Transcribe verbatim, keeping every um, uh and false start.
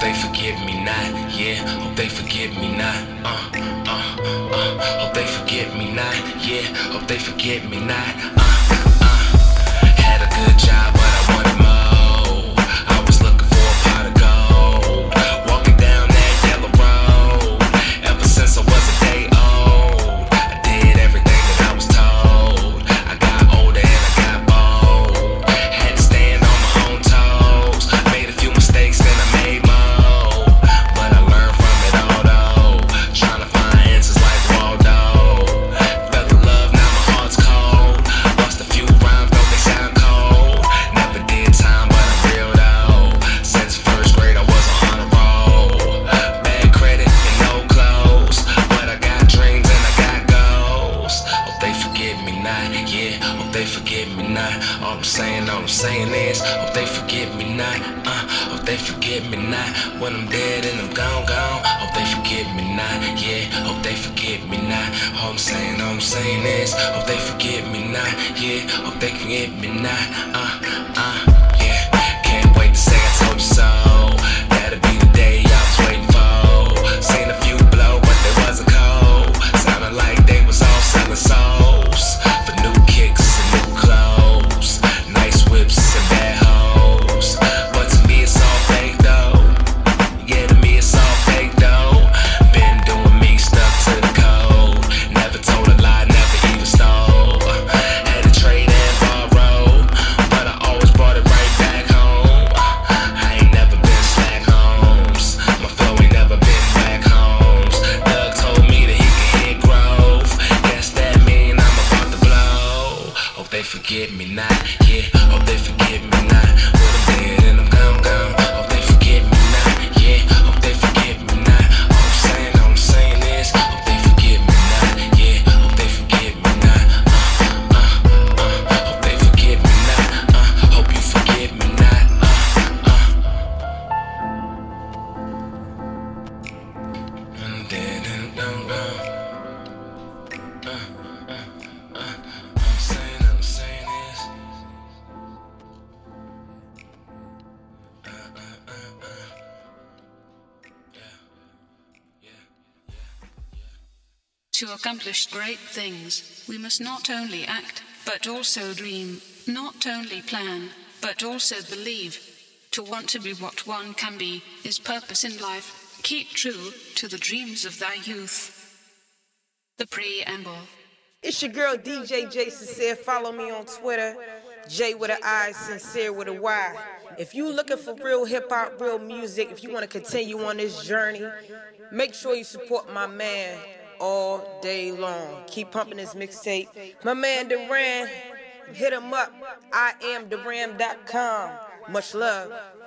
they forget me not. Yeah, hope they forget me not. Uh, uh, uh, hope they forget me not. Yeah, hope they forget me not. Uh, uh, had a good job, but I wanted more. I was looking for a pot of gold. Walking down that yellow road. Ever since I was a day old, I did everything that I was told. I got older and I got bold. Had to stand on my own toes. Made a few mistakes, then I made more. But I learned from it all though. Trying to find answers like Waldo. Fell in love, now my heart's cold. Lost a few rhymes, though they sound cold. Never did time, but I'm real though. Since first grade I was on a roll. Bad credit and no clothes, but I got dreams and I got goals. Hope they forget me not, yeah, hope they forget me not. All I'm saying, all I'm saying is, hope they forget me not, uh, hope they forget me not. When I'm dead and I'm gone, gone, hope they forget me not, yeah, hope they forget me not. All I'm saying, all I'm saying is, hope they forget me not, yeah, hope they forget me not, uh, uh, yeah. Can't wait to say I told you so. That'll be the day I was waiting for. Seen a few blow, but they wasn't cold. Sounded like they was all selling souls for new kicks and new clothes, nice whips and bad hoes. But to me it's all fake though. Yeah, to me it's all fake though. Been doing me, stuck to the code. Never told a lie, never even stole. Had to trade and borrow, but I always brought it right back home. I ain't never been slack homes. My flow ain't never been back homes. Doug told me that he could hear growth. Guess that mean I'm about to blow. Hope they forget me not. Yeah, hope they forget me not. When I'm dead and I'm gone, gone. Hope they forget me not. Yeah, hope they forget me not. All I'm saying, all I'm saying is, hope they forget me not. Yeah, hope they forget me not. Uh, uh, uh, hope they forget me not. Uh, hope you forget me not. Uh, uh. When I'm dead and I'm gone, gone. Uh, uh, uh. All I'm saying, all I'm saying is, uh, uh, uh, uh. Yeah, yeah, yeah. To accomplish great things, we must not only act, but also dream, not only plan, but also believe. To want to be what one can be is purpose in life. Keep true to the dreams of thy youth. The Preamble. It's your girl D J J Sincere. Follow me on Twitter, J with an I, Sincere with a Y. If you looking for real hip hop, real music, if you want to continue on this journey, make sure you support my man all day long. Keep pumping his mixtape. My man Duran, hit him up. I am Duran dot com. Much love.